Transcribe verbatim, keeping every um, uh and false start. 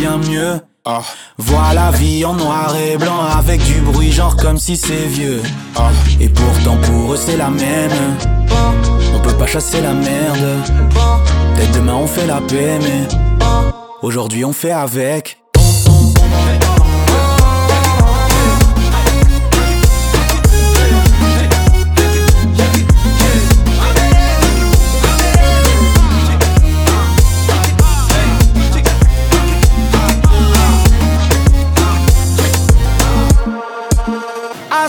bien mieux. Oh. Vois la vie en noir et blanc avec du bruit genre comme si c'est vieux. Oh. Et pourtant pour eux c'est la même. On peut pas chasser la merde. Peut-être demain on fait la paix mais aujourd'hui on fait avec.